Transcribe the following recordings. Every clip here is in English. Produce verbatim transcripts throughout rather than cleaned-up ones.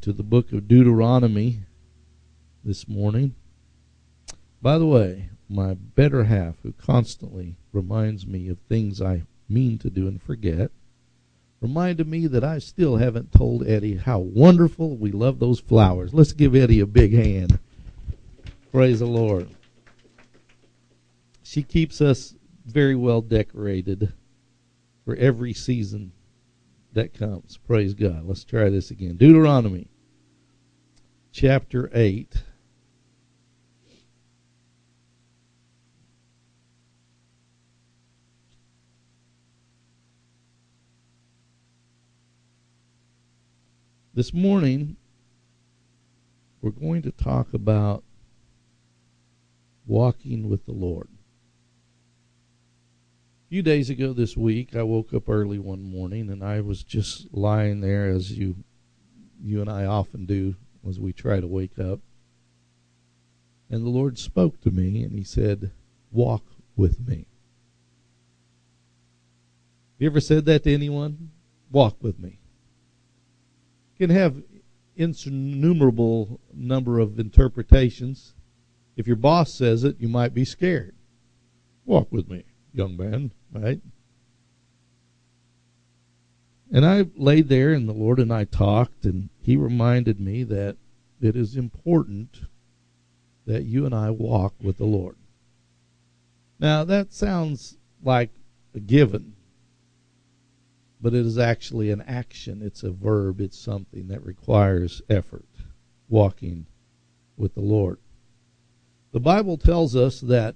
to the book of Deuteronomy this morning. By the way, my better half, who constantly reminds me of things I mean to do and forget, reminded me that I still haven't told Eddie how wonderful we love those flowers. Let's give Eddie a big hand. Praise the Lord. She keeps us very well decorated for every season that comes. Praise God. Let's try this again. Deuteronomy chapter eight. This morning, we're going to talk about walking with the Lord. A few days ago this week, I woke up early one morning, and I was just lying there, as you you and I often do as we try to wake up. And the Lord spoke to me, and he said, walk with me. You ever said that to anyone? Walk with me. Can have innumerable number of interpretations. If your boss says it, you might be scared. Walk with me, young man, right? And I laid there, and the Lord and I talked, and he reminded me that it is important that you and I walk with the Lord. Now, that sounds like a given, but it is actually an action. It's a verb. It's something that requires effort, walking with the Lord. The Bible tells us that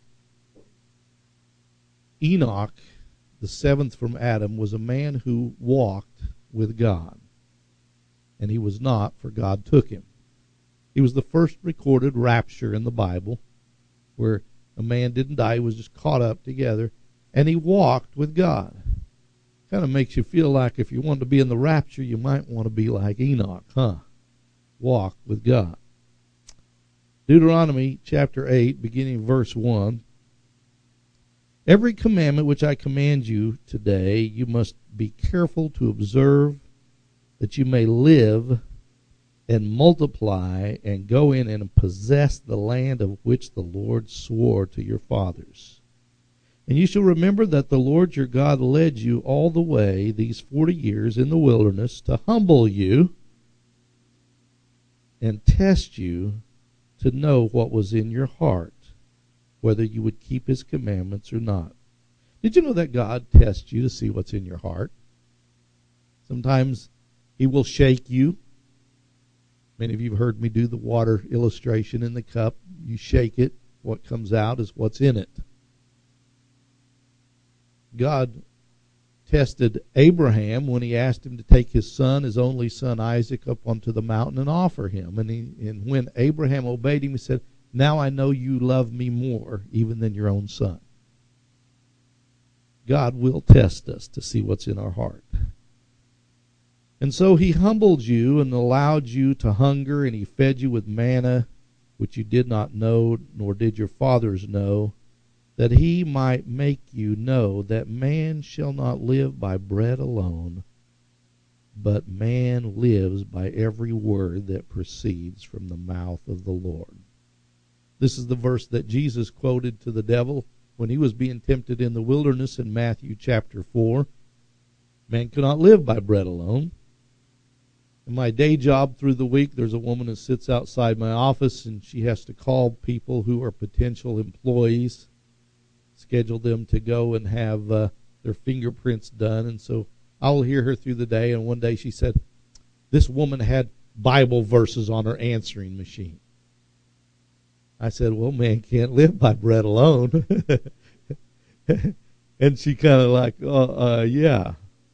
Enoch, the seventh from Adam, was a man who walked with God. And he was not, for God took him. He was the first recorded rapture in the Bible, where a man didn't die, he was just caught up together, and he walked with God. Kind of makes you feel like if you want to be in the rapture, you might want to be like Enoch, huh? Walk with God. Deuteronomy chapter eight, beginning verse one. Every commandment which I command you today, you must be careful to observe, that you may live and multiply and go in and possess the land of which the Lord swore to your fathers. And you shall remember that the Lord your God led you all the way these forty years in the wilderness to humble you and test you to know what was in your heart, whether you would keep his commandments or not. Did you know that God tests you to see what's in your heart? Sometimes he will shake you. Many of you have heard me do the water illustration in the cup. You shake it. What comes out is what's in it. God tested Abraham when he asked him to take his son, his only son Isaac, up onto the mountain and offer him. And, he, and when Abraham obeyed him, he said, now I know you love me more even than your own son. God will test us to see what's in our heart. And so he humbled you and allowed you to hunger, and he fed you with manna, which you did not know, nor did your fathers know, that he might make you know that man shall not live by bread alone, but man lives by every word that proceeds from the mouth of the Lord. This is the verse that Jesus quoted to the devil when he was being tempted in the wilderness in Matthew chapter four. Man cannot live by bread alone. In my day job through the week, there's a woman that sits outside my office, and she has to call people who are potential employees, schedule them to go and have uh, their fingerprints done. And so I will hear her through the day, and one day she said, this woman had Bible verses on her answering machine. I said, well, man can't live by bread alone. And she kind of like, uh, uh, yeah.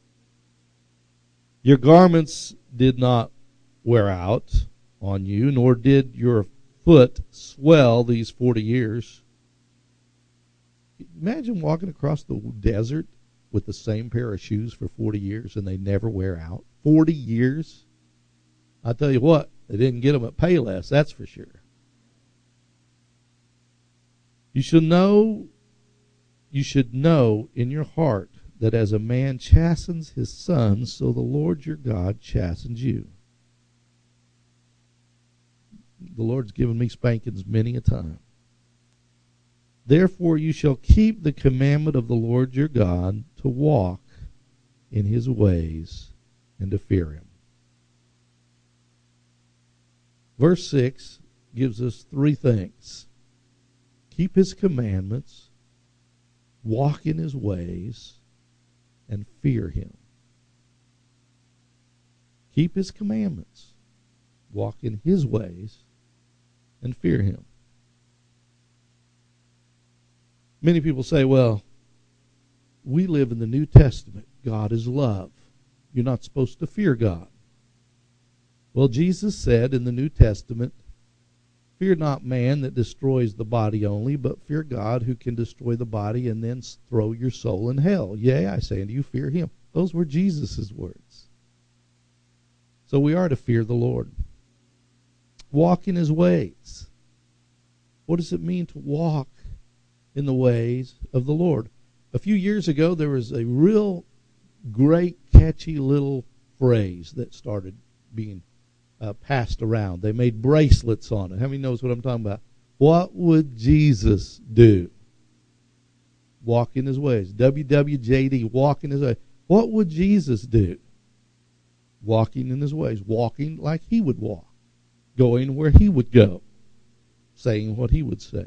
Your garments did not wear out on you, nor did your foot swell these forty years. Imagine walking across the desert with the same pair of shoes for forty years and they never wear out. forty years? I tell you what, they didn't get them at Payless, that's for sure. You should know, you should know in your heart that as a man chastens his son, so the Lord your God chastens you. The Lord's given me spankings many a time. Therefore you shall keep the commandment of the Lord your God to walk in his ways and to fear him. Verse six gives us three things. Keep his commandments, walk in his ways, and fear him. Keep his commandments, walk in his ways, and fear him. Many people say, well, we live in the New Testament. God is love. You're not supposed to fear God. Well, Jesus said in the New Testament, fear not man that destroys the body only, but fear God who can destroy the body and then throw your soul in hell. Yea, I say unto you, fear him. Those were Jesus' words. So we are to fear the Lord. Walk in his ways. What does it mean to walk in the ways of the Lord? A few years ago, there was a real great, catchy little phrase that started being uh, passed around. They made bracelets on it. How many knows what I'm talking about? What would Jesus do? Walk in his ways. W W J D, walk in his ways. What would Jesus do? Walking in his ways. Walking like he would walk. Going where he would go. Saying what he would say.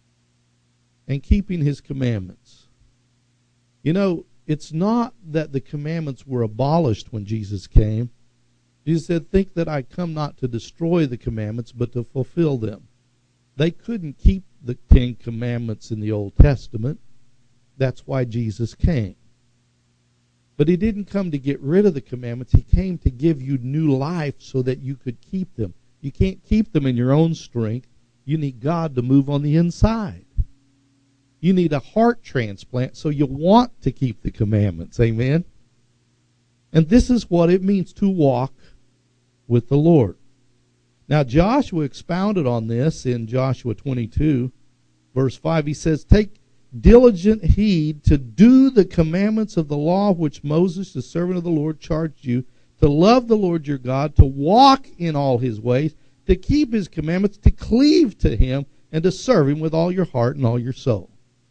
And keeping his commandments. You know, it's not that the commandments were abolished when Jesus came. Jesus said, think that I come not to destroy the commandments, but to fulfill them. They couldn't keep the Ten Commandments in the Old Testament. That's why Jesus came. But he didn't come to get rid of the commandments. He came to give you new life so that you could keep them. You can't keep them in your own strength. You need God to move on the inside. You need a heart transplant so you want to keep the commandments. Amen? And this is what it means to walk with the Lord. Now Joshua expounded on this in Joshua twenty-two, verse five. He says, take diligent heed to do the commandments of the law which Moses, the servant of the Lord, charged you, to love the Lord your God, to walk in all his ways, to keep his commandments, to cleave to him, and to serve him with all your heart and all your soul.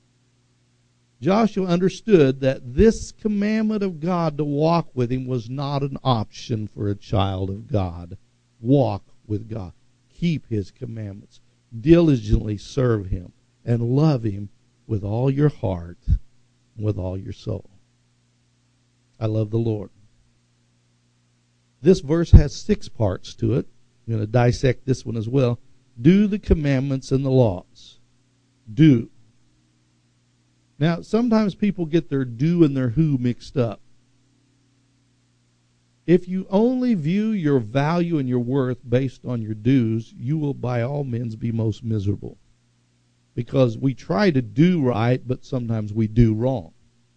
Joshua understood that this commandment of God to walk with him was not an option for a child of God. Walk with God. Keep his commandments. Diligently serve him and love him with all your heart and with all your soul. I love the Lord. This verse has six parts to it. I'm going to dissect this one as well. Do the commandments and the laws. Do. Now, sometimes people get their do and their who mixed up. If you only view your value and your worth based on your dues, you will by all means be most miserable. Because we try to do right, but sometimes we do wrong.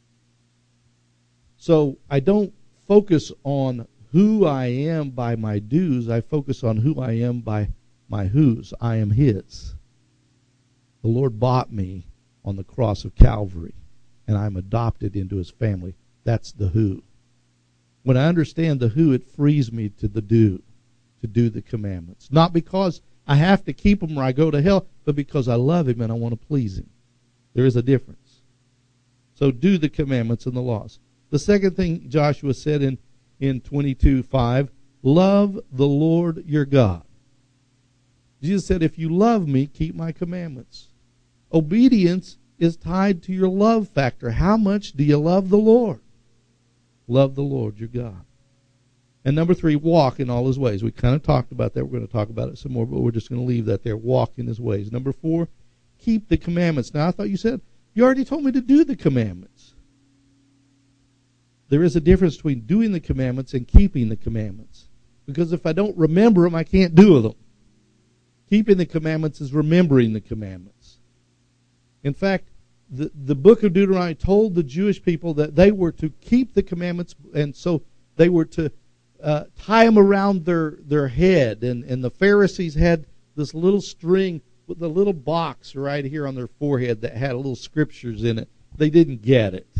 So I don't focus on who I am by my dues. I focus on who I am by my whos. I am his. The Lord bought me on the cross of Calvary, and I'm adopted into his family. That's the who. When I understand the who, it frees me to the do, to do the commandments. Not because I have to keep them or I go to hell, but because I love him and I want to please him. There is a difference. So do the commandments and the laws. The second thing Joshua said in, in twenty-two five, love the Lord your God. Jesus said, if you love me, keep my commandments. Obedience is tied to your love factor. How much do you love the Lord? Love the Lord your God. And number three, walk in all his ways. We kind of talked about that. We're going to talk about it some more, but we're just going to leave that there. Walk in his ways. Number four, keep the commandments. Now, I thought you said, you already told me to do the commandments. There is a difference between doing the commandments and keeping the commandments. Because if I don't remember them, I can't do them. Keeping the commandments is remembering the commandments. In fact, the, the book of Deuteronomy told the Jewish people that they were to keep the commandments, and so they were to uh, tie them around their, their head. And, and the Pharisees had this little string with a little box right here on their forehead that had little scriptures in it. They didn't get it.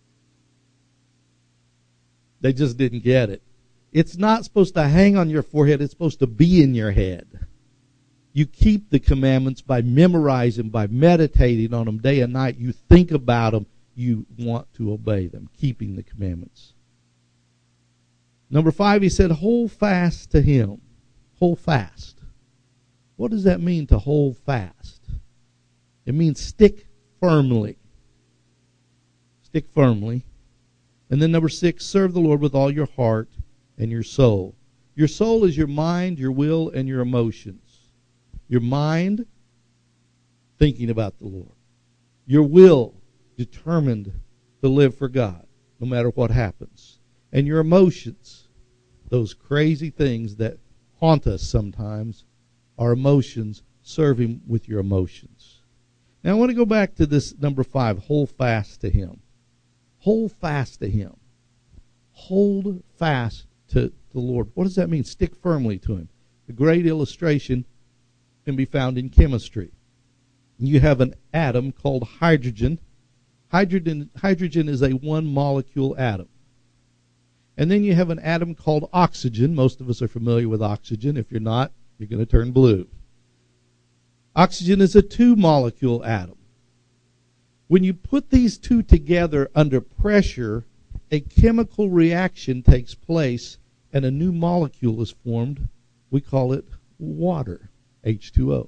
They just didn't get it. It's not supposed to hang on your forehead. It's supposed to be in your head. You keep the commandments by memorizing, by meditating on them day and night. You think about them. You want to obey them, keeping the commandments. Number five, he said, hold fast to him. Hold fast. What does that mean to hold fast? It means stick firmly. Stick firmly. And then number six, serve the Lord with all your heart and your soul. Your soul is your mind, your will, and your emotions. Your mind, thinking about the Lord. Your will, determined to live for God, no matter what happens. And your emotions, those crazy things that haunt us sometimes, our emotions, serve him with your emotions. Now I want to go back to this number five, hold fast to him. Hold fast to him. Hold fast to the Lord. What does that mean? Stick firmly to him. A great illustration can be found in chemistry. You have an atom called hydrogen. Hydrogen, hydrogen is a one-molecule atom. And then you have an atom called oxygen. Most of us are familiar with oxygen. If you're not, you're going to turn blue. Oxygen is a two-molecule atom. When you put these two together under pressure, a chemical reaction takes place and a new molecule is formed. We call it water, H two O.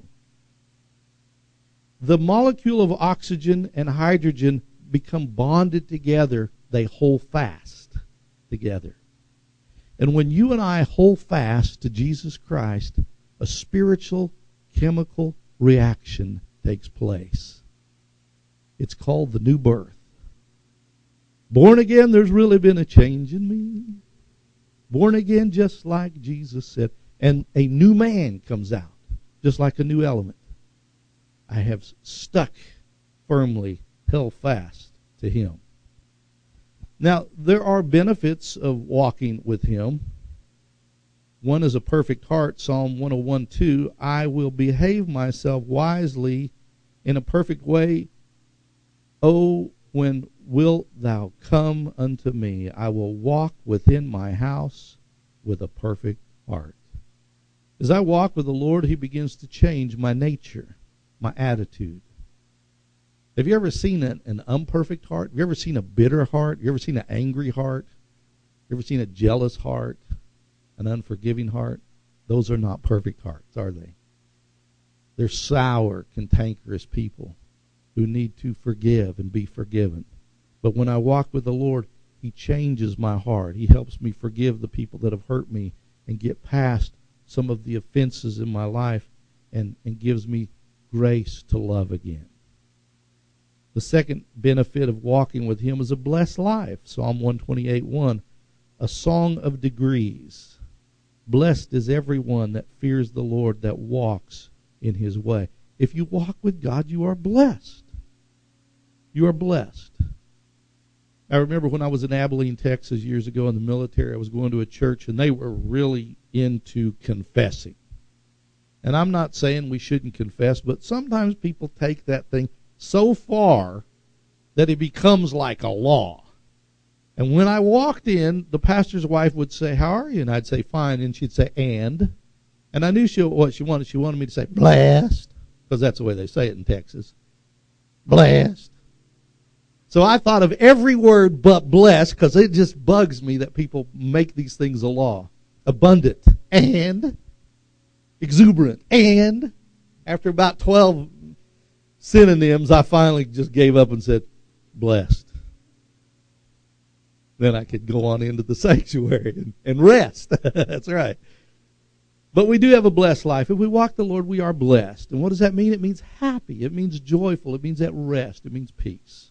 The molecule of oxygen and hydrogen become bonded together. They hold fast together. And when you and I hold fast to Jesus Christ, a spiritual chemical reaction takes place. It's called the new birth. Born again, there's really been a change in me. Born again, just like Jesus said. And a new man comes out, just like a new element. I have stuck firmly, held fast to him. Now, there are benefits of walking with him. One is a perfect heart, Psalm one oh one two. I will behave myself wisely in a perfect way. Oh, when wilt thou come unto me? I will walk within my house with a perfect heart. As I walk with the Lord, he begins to change my nature, my attitude. Have you ever seen an, an imperfect heart? Have you ever seen a bitter heart? Have you ever seen an angry heart? Have you ever seen a jealous heart? An unforgiving heart? Those are not perfect hearts, are they? They're sour, cantankerous people who need to forgive and be forgiven. But when I walk with the Lord, he changes my heart. He helps me forgive the people that have hurt me and get past some of the offenses in my life and, and gives me grace to love again. The second benefit of walking with him is a blessed life. Psalm one twenty-eight one, a song of degrees. Blessed is everyone that fears the Lord, that walks in his way. If you walk with God, you are blessed. You are blessed. I remember when I was in Abilene, Texas years ago in the military, I was going to a church and they were really into confessing. And I'm not saying we shouldn't confess, but sometimes people take that thing so far that it becomes like a law. And when I walked in, the pastor's wife would say, how are you? And I'd say, fine. And she'd say, and? And I knew she, what she wanted. She wanted me to say, blessed, because that's the way they say it in Texas. Blessed. So I thought of every word but blessed, because it just bugs me that people make these things a law. Abundant. And. Exuberant. And. After about twelve synonyms, I finally just gave up and said, blessed. Then I could go on into the sanctuary and, and rest. That's right. But we do have a blessed life. If we walk the Lord, we are blessed. And what does that mean? It means happy. It means joyful. It means at rest. It means peace.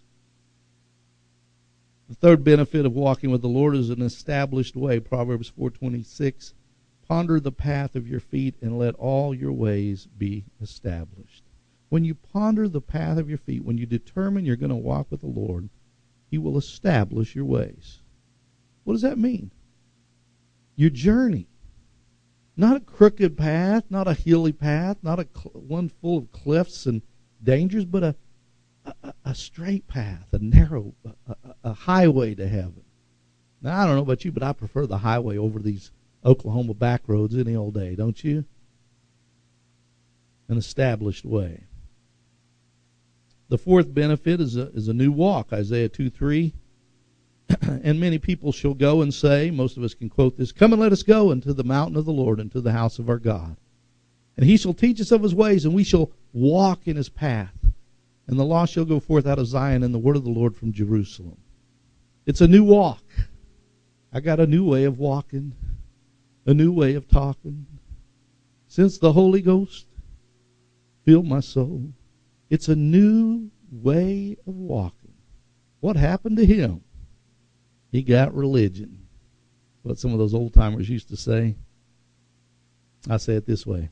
The third benefit of walking with the Lord is an established way. Proverbs four twenty-six, ponder the path of your feet and let all your ways be established. When you ponder the path of your feet, when you determine you're going to walk with the Lord, he will establish your ways. What does that mean? Your journey. Not a crooked path, not a hilly path, not a cl- one full of cliffs and dangers, but a, a, a straight path, a narrow, a, a, a highway to heaven. Now, I don't know about you, but I prefer the highway over these Oklahoma back roads any old day, don't you? an established way. The fourth benefit is a, is a new walk, Isaiah two three. And many people shall go and say, most of us can quote this, "Come and let us go into the mountain of the Lord, into the house of our God. And he shall teach us of his ways, and we shall walk in his path. And the law shall go forth out of Zion, and the word of the Lord from Jerusalem." It's a new walk. I got a new way of walking, a new way of talking. Since the Holy Ghost filled my soul, it's a new way of walking. What happened to him? He got religion. What some of those old timers used to say. I say it this way.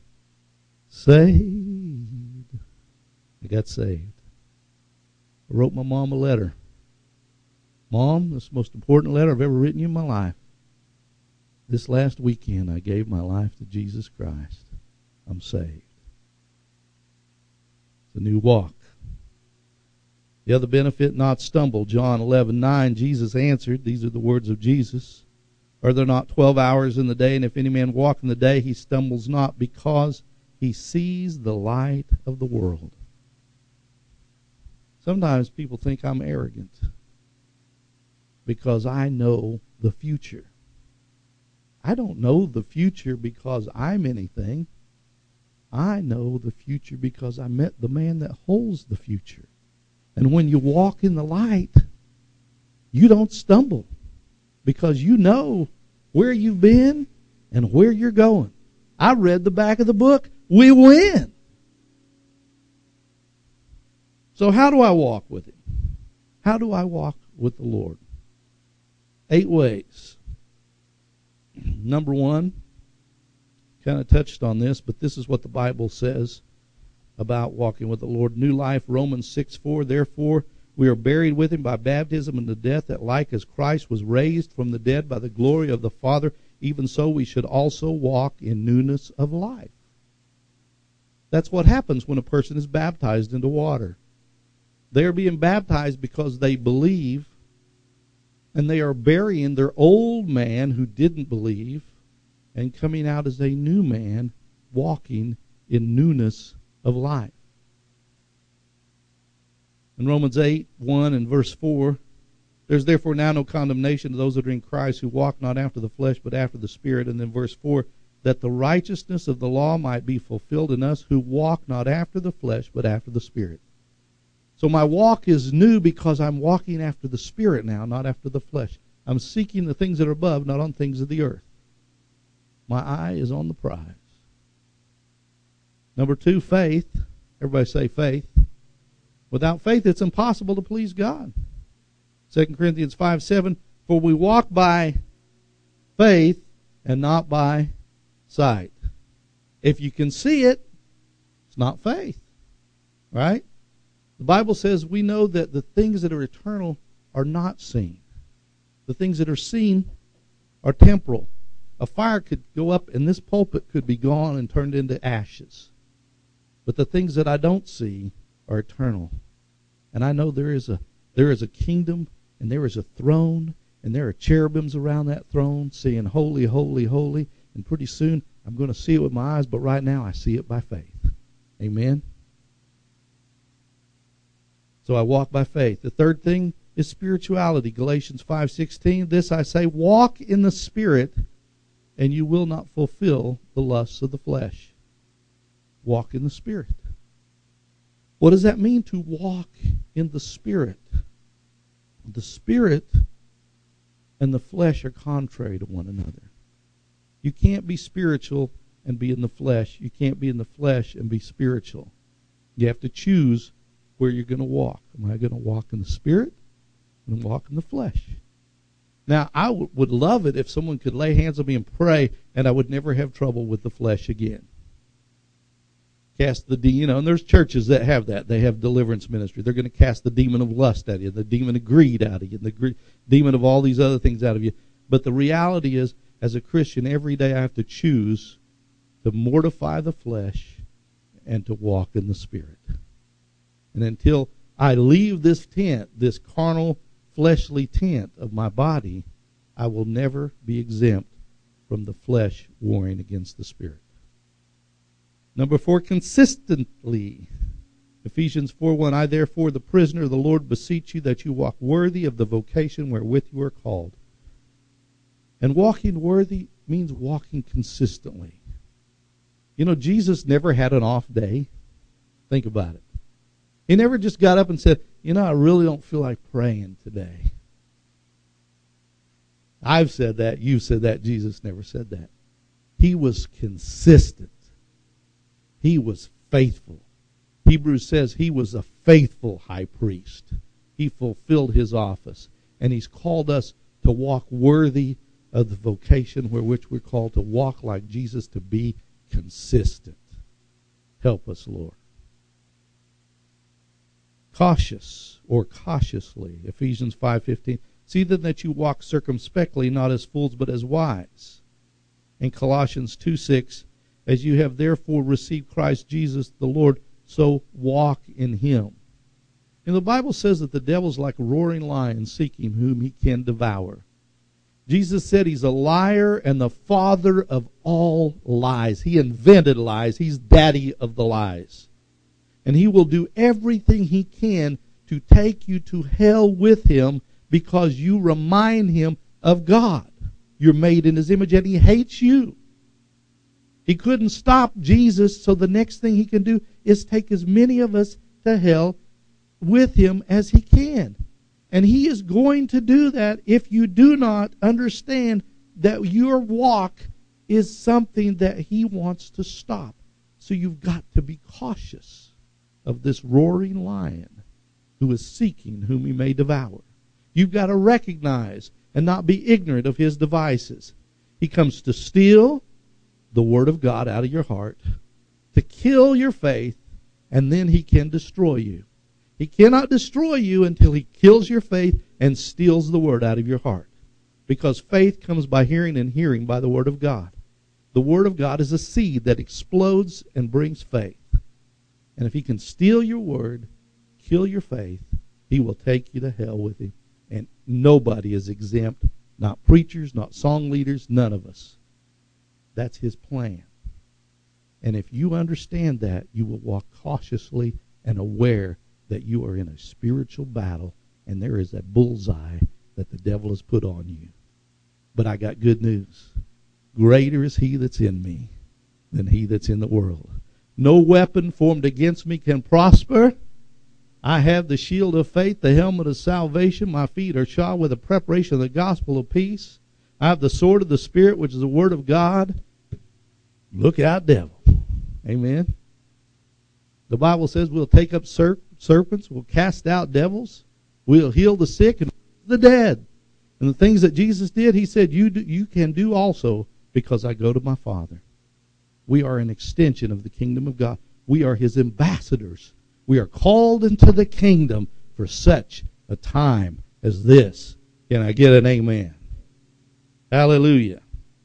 Saved. I got saved. I wrote my mom a letter. "Mom, this is the most important letter I've ever written you in my life. This last weekend I gave my life to Jesus Christ. I'm saved." It's a new walk. The other benefit, not stumble. John eleven nine, Jesus answered, these are the words of Jesus, "Are there not twelve hours in the day? And if any man walk in the day, he stumbles not, because he sees the light of the world." Sometimes people think I'm arrogant because I know the future. I don't know the future because I'm anything. I know the future because I met the man that holds the future. And when you walk in the light, you don't stumble because you know where you've been and where you're going. I read the back of the book. We win. So how do I walk with him? How do I walk with the Lord? Eight ways. Number one, kind of touched on this, but this is what the Bible says about walking with the Lord. New life, Romans six four, "Therefore we are buried with him by baptism into death, that like as Christ was raised from the dead by the glory of the Father, even so we should also walk in newness of life." That's what happens when a person is baptized into water. They are being baptized because they believe, and they are burying their old man who didn't believe and coming out as a new man, walking in newness of life. In Romans eight one and verse four, "There's therefore now no condemnation to those that are in Christ, who walk not after the flesh but after the Spirit." And then verse four, "That the righteousness of the law might be fulfilled in us, who walk not after the flesh but after the Spirit." So my walk is new because I'm walking after the Spirit now, not after the flesh. I'm seeking the things that are above, not on things of the earth. My eye is on the prize. Number two, faith. Everybody say faith. Without faith, it's impossible to please God. Second Corinthians five seven, "For we walk by faith and not by sight." If you can see it, it's not faith. Right? The Bible says we know that the things that are eternal are not seen. The things that are seen are temporal. A fire could go up and this pulpit could be gone and turned into ashes. But the things that I don't see are eternal. And I know there is a there is a kingdom, and there is a throne, and there are cherubims around that throne saying, "Holy, holy, holy." And pretty soon I'm going to see it with my eyes, but right now I see it by faith. Amen? So I walk by faith. The third thing is spirituality. Galatians five sixteen, "This I say, walk in the Spirit, and you will not fulfill the lusts of the flesh." Walk in the Spirit. What does that mean to walk in the Spirit? The Spirit and the flesh are contrary to one another. You can't be spiritual and be in the flesh. You can't be in the flesh and be spiritual. You have to choose where you're going to walk. Am I going to walk in the Spirit? I'm going to walk in the flesh. Now, I w- would love it if someone could lay hands on me and pray, and I would never have trouble with the flesh again. Cast the demon, you know, and there's churches that have that. They have deliverance ministry. They're going to cast the demon of lust out of you, the demon of greed out of you, the gre- demon of all these other things out of you. But the reality is, as a Christian, every day I have to choose to mortify the flesh and to walk in the Spirit. And until I leave this tent, this carnal, fleshly tent of my body, I will never be exempt from the flesh warring against the Spirit. Number four, consistently. Ephesians four one, I therefore, the prisoner of the Lord, beseech you that you walk worthy of the vocation wherewith you are called. And walking worthy means walking consistently. You know, Jesus never had an off day. Think about it. He never just got up and said, you know, I really don't feel like praying today. I've said that. You've said that. Jesus never said that. He was consistent. He was faithful. Hebrews says he was a faithful high priest. He fulfilled his office. And he's called us to walk worthy of the vocation wherewith we're called to walk like Jesus, to be consistent. Help us, Lord. Cautious, or cautiously. Ephesians five fifteen. See then that you walk circumspectly, not as fools, but as wise. In Colossians two six, as you have therefore received Christ Jesus the Lord, so walk in him. And the Bible says that the devil's like a roaring lion seeking whom he can devour. Jesus said he's a liar and the father of all lies. He invented lies. He's daddy of the lies. And he will do everything he can to take you to hell with him because you remind him of God. You're made in his image and he hates you. He couldn't stop Jesus, so the next thing he can do is take as many of us to hell with him as he can. And he is going to do that if you do not understand that your walk is something that he wants to stop. So you've got to be cautious of this roaring lion who is seeking whom he may devour. You've got to recognize and not be ignorant of his devices. He comes to steal the word of God out of your heart, to kill your faith, and then he can destroy you. He cannot destroy you until he kills your faith and steals the word out of your heart. Because faith comes by hearing, and hearing by the word of God. The word of God is a seed that explodes and brings faith. And if he can steal your word, kill your faith, he will take you to hell with him. And nobody is exempt, not preachers, not song leaders, none of us. That's his plan. And if you understand that, you will walk cautiously and aware that you are in a spiritual battle and there is a bullseye that the devil has put on you. But I got good news. Greater is he that's in me than he that's in the world. No weapon formed against me can prosper. I have the shield of faith, the helmet of salvation. My feet are shod with the preparation of the gospel of peace. I have the sword of the Spirit, which is the word of God. Look out, devil. Amen. The Bible says we'll take up serp- serpents, we'll cast out devils, we'll heal the sick and the dead. And the things that Jesus did, he said, you do, you can do also because I go to my Father. We are an extension of the kingdom of God. We are his ambassadors. We are called into the kingdom for such a time as this. Can I get an amen? Hallelujah.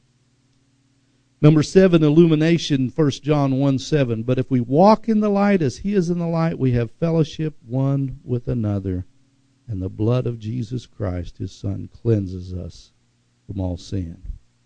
Number seven, illumination, First John one seven. But if we walk in the light as he is in the light, we have fellowship one with another. And the blood of Jesus Christ, his Son, cleanses us from all sin.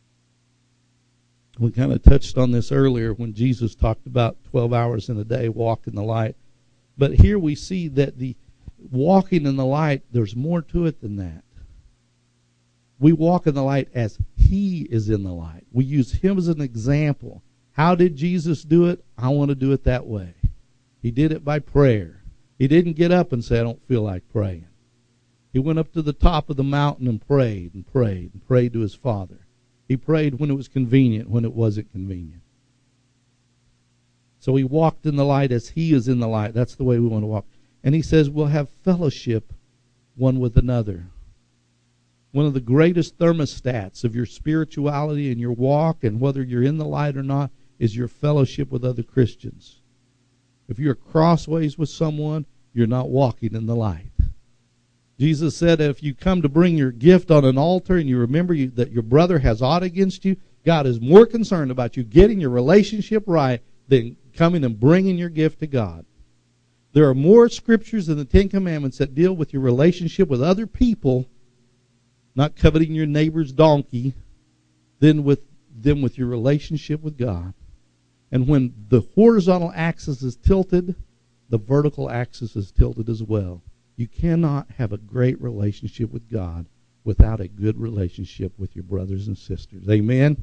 We kind of touched on this earlier when Jesus talked about twelve hours in a day, walk in the light. But here we see that the walking in the light, there's more to it than that. We walk in the light as he is in the light. We use him as an example. How did Jesus do it? I want to do it that way. He did it by prayer. He didn't get up and say, I don't feel like praying. He went up to the top of the mountain and prayed and prayed and prayed to his Father. He prayed when it was convenient, when it wasn't convenient. So he walked in the light as he is in the light. That's the way we want to walk. And he says we'll have fellowship one with another. One of the greatest thermostats of your spirituality and your walk, and whether you're in the light or not, is your fellowship with other Christians. If you're crossways with someone, you're not walking in the light. Jesus said if you come to bring your gift on an altar and you remember you, that your brother has aught against you, God is more concerned about you getting your relationship right than coming and bringing your gift to God. There are more scriptures in the Ten Commandments that deal with your relationship with other people, not coveting your neighbor's donkey, than with, than with your relationship with God. And when the horizontal axis is tilted, the vertical axis is tilted as well. You cannot have a great relationship with God without a good relationship with your brothers and sisters. Amen?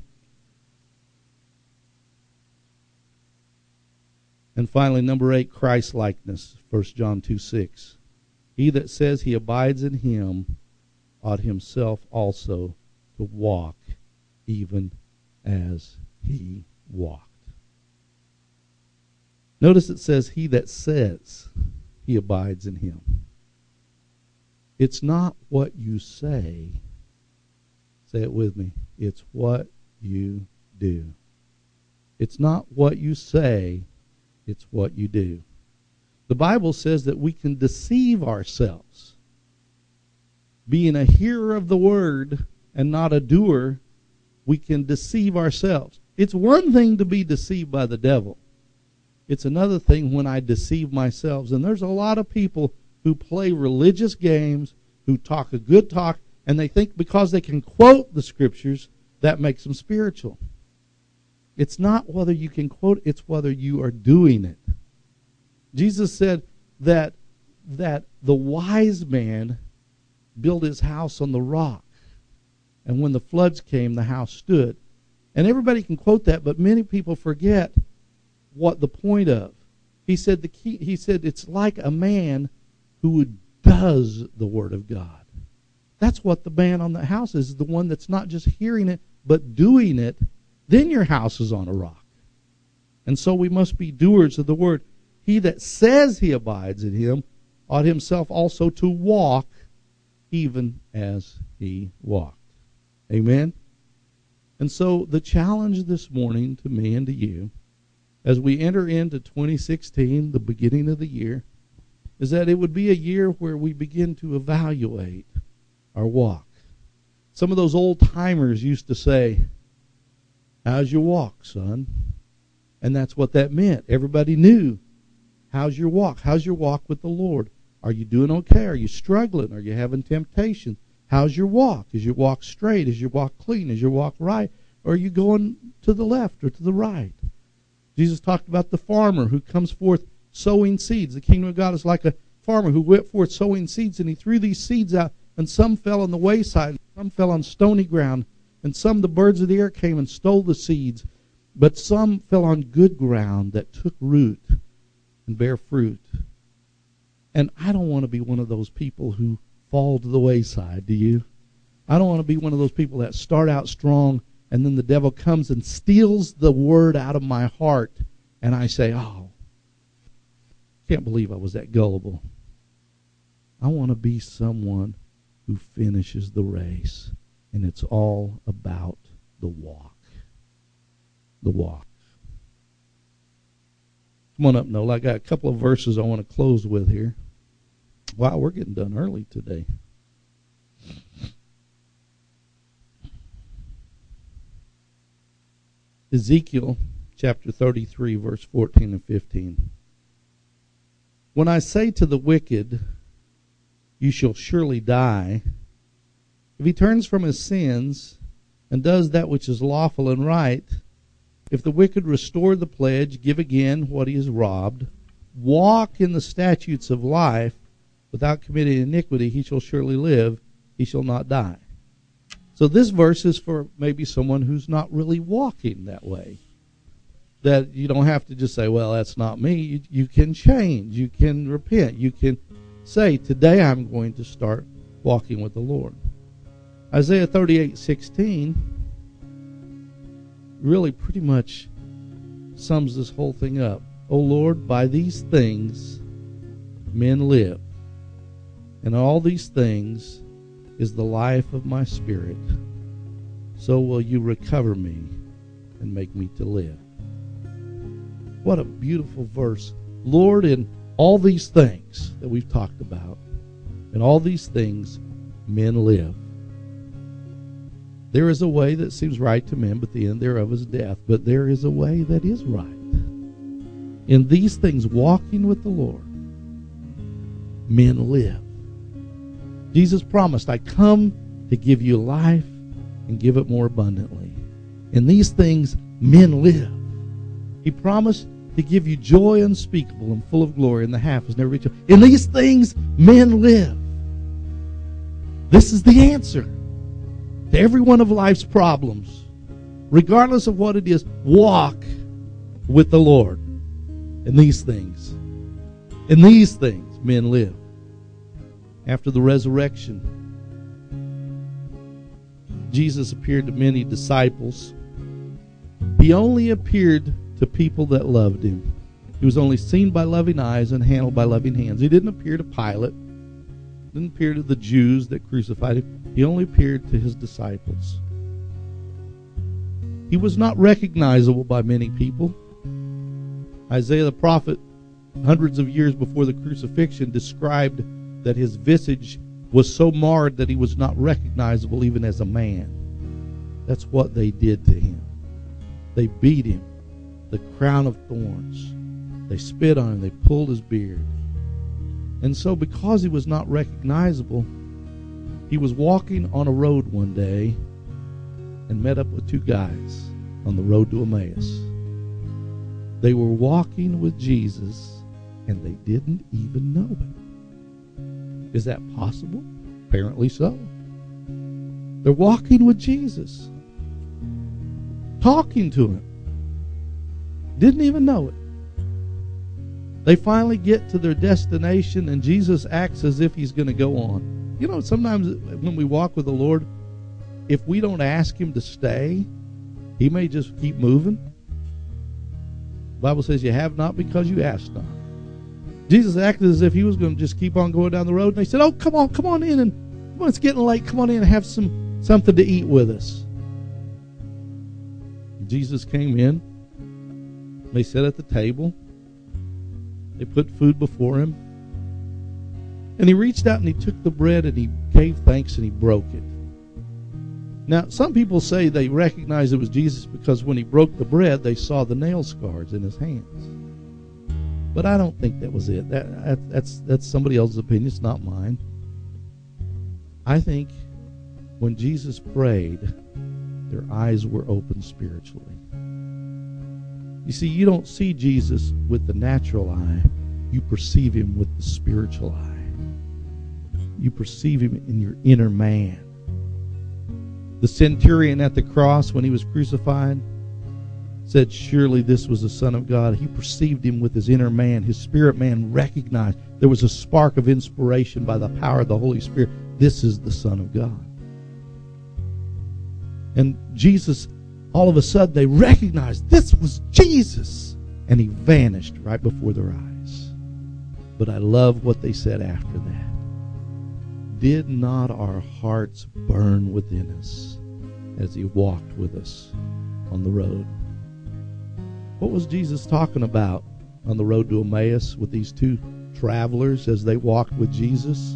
And finally, number eight, Christ-likeness, First John two six. He that says he abides in him ought himself also to walk even as he walked. Notice it says he that says he abides in him. It's not what you say. Say it with me. It's what you do. It's not what you say. It's what you do. The Bible says that we can deceive ourselves. Being a hearer of the word and not a doer, we can deceive ourselves. It's one thing to be deceived by the devil. It's another thing when I deceive myself. And there's a lot of people who play religious games, who talk a good talk, and they think because they can quote the scriptures, that makes them spiritual. It's not whether you can quote, it's whether you are doing it. Jesus said that, that the wise man built his house on the rock. And when the floods came, the house stood. And everybody can quote that, but many people forget what the point of. He said the key, he said it's like a man who does the word of God. That's what the man on the house is, the one that's not just hearing it, but doing it. Then your house is on a rock. And so we must be doers of the word. He that says he abides in him ought himself also to walk even as he walked. Amen? And so the challenge this morning to me and to you, as we enter into twenty sixteen, the beginning of the year, is that it would be a year where we begin to evaluate our walk. Some of those old timers used to say, "How's your walk, son?" And that's what that meant. Everybody knew, how's your walk? How's your walk with the Lord? Are you doing okay? Are you struggling? Are you having temptation? How's your walk? Is your walk straight? Is your walk clean? Is your walk right? Or are you going to the left or to the right? Jesus talked about the farmer who comes forth sowing seeds. The kingdom of God is like a farmer who went forth sowing seeds, and he threw these seeds out, and some fell on the wayside, some fell on stony ground, and some the birds of the air came and stole the seeds, but some fell on good ground that took root and bear fruit. And I don't want to be one of those people who fall to the wayside, do you? I don't want to be one of those people that start out strong, and then the devil comes and steals the word out of my heart, and I say, oh, can't believe I was that gullible. I want to be someone who finishes the race, and it's all about the walk. The walk. Come on up, Nola. I got a couple of verses I want to close with here. Wow, we're getting done early today. Ezekiel chapter thirty-three, verse fourteen and fifteen. When I say to the wicked, you shall surely die, if he turns from his sins and does that which is lawful and right, if the wicked restore the pledge, give again what he has robbed, walk in the statutes of life without committing iniquity, he shall surely live, he shall not die. So this verse is for maybe someone who's not really walking that way. That you don't have to just say, well, that's not me. You, you can change. You can repent. You can say, today I'm going to start walking with the Lord. Isaiah thirty-eight sixteen really pretty much sums this whole thing up. O Lord, by these things men live, and all these things is the life of my spirit. So will you recover me and make me to live. What a beautiful verse. Lord, in all these things that we've talked about, in all these things men live. There is a way that seems right to men, but the end thereof is death. But there is a way that is right. In these things, walking with the Lord, men live. Jesus promised, I come to give you life and give it more abundantly. In these things, men live. He promised to give you joy unspeakable and full of glory, and the half is never reached. In these things men live. This is the answer to every one of life's problems. Regardless of what it is, walk with the Lord. In these things. In these things men live. After the resurrection, Jesus appeared to many disciples. He only appeared to people that loved him. He was only seen by loving eyes and handled by loving hands. He didn't appear to Pilate. Didn't appear to the Jews that crucified him. He only appeared to his disciples. He was not recognizable by many people. Isaiah the prophet, hundreds of years before the crucifixion, described that his visage was so marred that he was not recognizable even as a man. That's what they did to him. They beat him, the crown of thorns. They spit on him. They pulled his beard. And so because he was not recognizable, he was walking on a road one day and met up with two guys on the road to Emmaus. They were walking with Jesus, and they didn't even know it. Is that possible? Apparently so. They're walking with Jesus, talking to him. Didn't even know it. They finally get to their destination, and Jesus acts as if he's going to go on. You know, sometimes when we walk with the Lord, if we don't ask him to stay, he may just keep moving. The Bible says you have not because you ask not. Jesus acted as if he was going to just keep on going down the road. And they said, oh, come on, come on in. And come on, it's getting late. Come on in and have some something to eat with us. Jesus came in. They sat at the table. They put food before him. And he reached out and he took the bread and he gave thanks and he broke it. Now, some people say they recognized it was Jesus because when he broke the bread, they saw the nail scars in his hands. But I don't think that was it. That, that, that's, that's somebody else's opinion. It's not mine. I think when Jesus prayed, their eyes were open spiritually. You see, you don't see Jesus with the natural eye. You perceive him with the spiritual eye. You perceive him in your inner man. The centurion at the cross, when he was crucified, said, surely this was the Son of God. He perceived him with his inner man. His spirit man recognized. There was a spark of inspiration by the power of the Holy Spirit. This is the Son of God. And Jesus, all of a sudden, they recognized this was Jesus. And he vanished right before their eyes. But I love what they said after that. Did not our hearts burn within us as he walked with us on the road? What was Jesus talking about on the road to Emmaus with these two travelers as they walked with Jesus?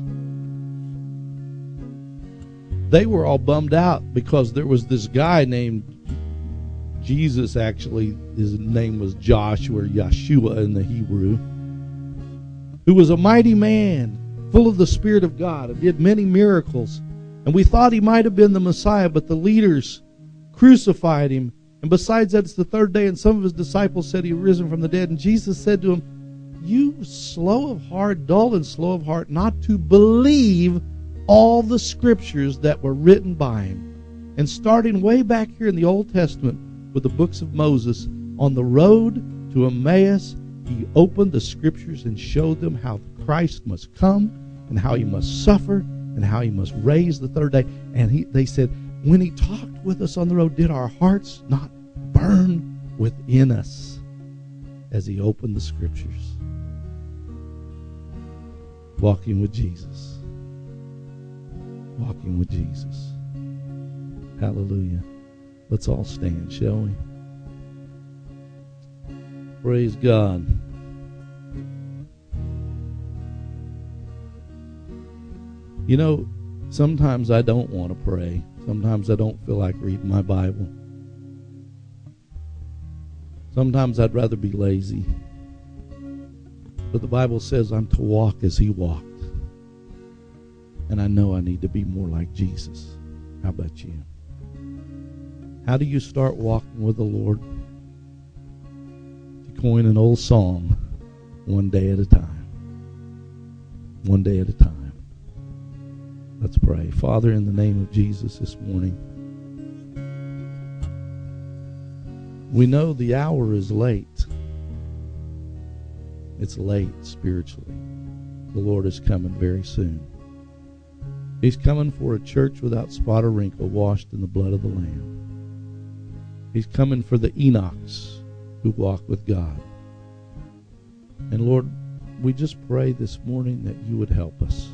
They were all bummed out because there was this guy named Jesus, actually, his name was Joshua or Yeshua in the Hebrew, who was a mighty man, full of the Spirit of God, and did many miracles. And we thought he might have been the Messiah, but the leaders crucified him. And besides that, it's the third day, and some of his disciples said he had risen from the dead. And Jesus said to him, you slow of heart, dull and slow of heart, not to believe all the scriptures that were written by him. And starting way back here in the Old Testament with the books of Moses, on the road to Emmaus, he opened the scriptures and showed them how Christ must come and how he must suffer and how he must raise the third day. And he, they said, when he talked with us on the road, did our hearts not burn within us as he opened the scriptures? Walking with Jesus. Walking with Jesus. Hallelujah. Let's all stand, shall we? Praise God. You know, sometimes I don't want to pray. Sometimes I don't feel like reading my Bible. Sometimes I'd rather be lazy. But the Bible says I'm to walk as he walked. And I know I need to be more like Jesus. How about you? How do you start walking with the Lord? coin an old song, one day at a time. One day at a time. Let's pray. Father, in the name of Jesus this morning, we know the hour is late. It's late spiritually. The Lord is coming very soon. He's coming for a church without spot or wrinkle, washed in the blood of the Lamb. He's coming for the Enochs who walk with God. And Lord, we just pray this morning that you would help us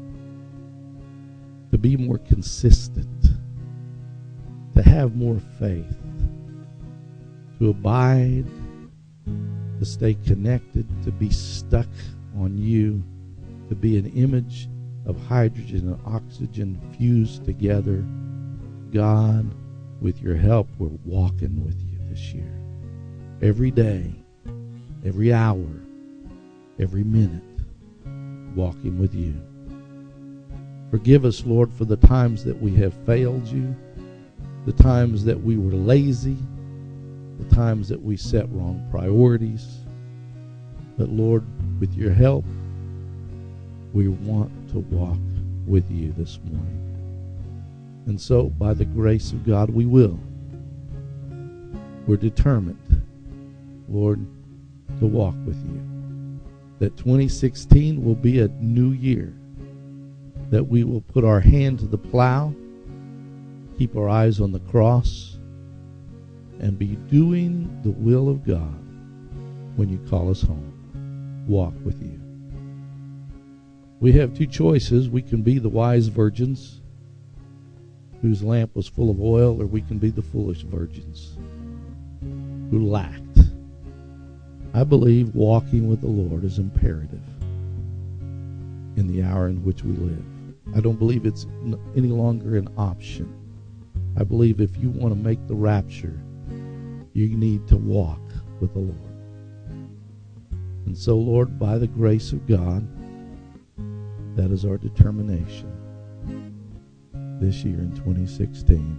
to be more consistent, to have more faith, to abide, to stay connected, to be stuck on you, to be an image of hydrogen and oxygen fused together. God, with your help, we're walking with you this year. Every day, every hour, every minute, walking with you. Forgive us, Lord, for the times that we have failed you, the times that we were lazy, the times that we set wrong priorities. But Lord, with your help, we want to walk with you this morning. And so, by the grace of God, we will. We're determined, Lord, to walk with you. That twenty sixteen will be a new year. That we will put our hand to the plow, keep our eyes on the cross, and be doing the will of God when you call us home. Walk with you. We have two choices. We can be the wise virgins whose lamp was full of oil, or we can be the foolish virgins who lacked. I believe walking with the Lord is imperative in the hour in which we live. I don't believe it's any longer an option. I believe if you want to make the rapture, you need to walk with the Lord. And so, Lord, by the grace of God, that is our determination this year in twenty sixteen,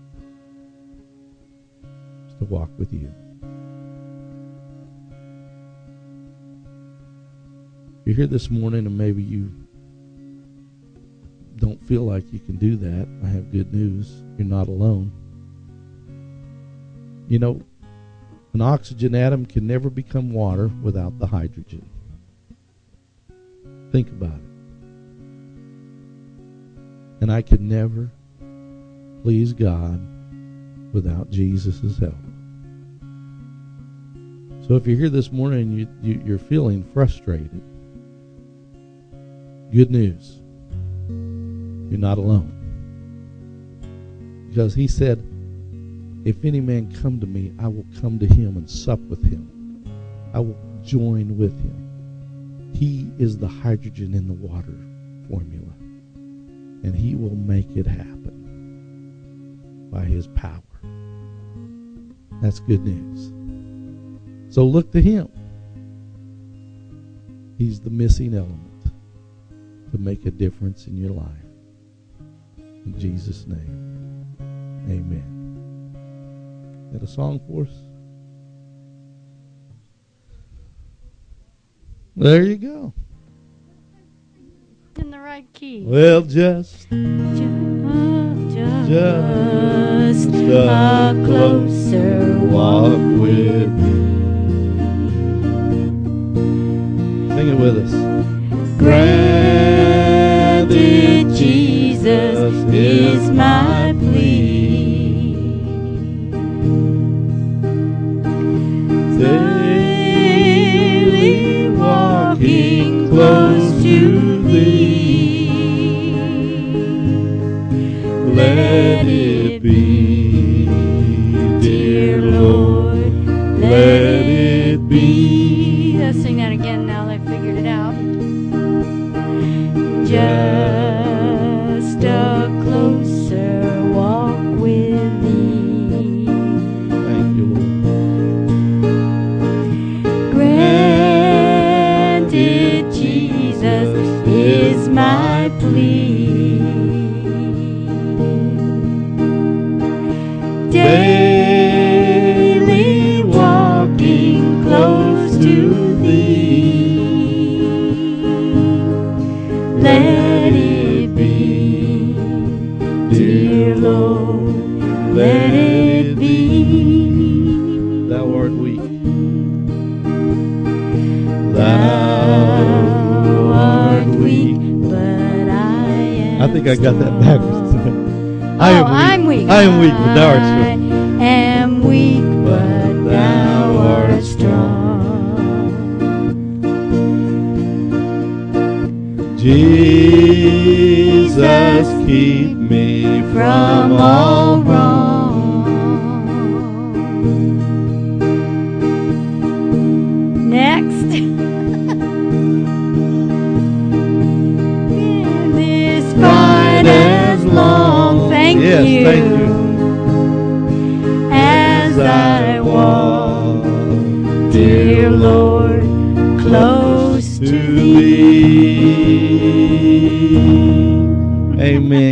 is to walk with you. You're here this morning and maybe you don't feel like you can do that. I have good news. You're not alone. You know, an oxygen atom can never become water without the hydrogen. Think about it. And I could never please God without Jesus' help. So if you're here this morning and you, you, you're feeling frustrated, good news. You're not alone. Because he said, if any man come to me, I will come to him and sup with him. I will join with him. He is the hydrogen in the water formula. And he will make it happen by his power. That's good news. So look to him. He's the missing element to make a difference in your life. In Jesus' name, amen. Got a song for us? There you go. In the right key. Well, just, Just, just a closer walk with me. Sing it with us. Granted, Jesus is my plea. Daily walking close to thee. Let it be, dear Lord, let it be. Let's sing that again now that I figured it out. Just a closer walk with thee. Thank you, Lord. Granted, Jesus is my plea. Daily walking close thee. Let it be, dear Lord, let it be. Thou art weak. Thou art weak, but I am I think I got that strong. backwards. Oh, I'm weak. I am weak, but thou art strong. I am weak, but thou art strong. Jesus, keep me From all wrong. Next. This fight as long. Thank Yes, you. thank you. As I walk, dear Lord, close to thee. Amen.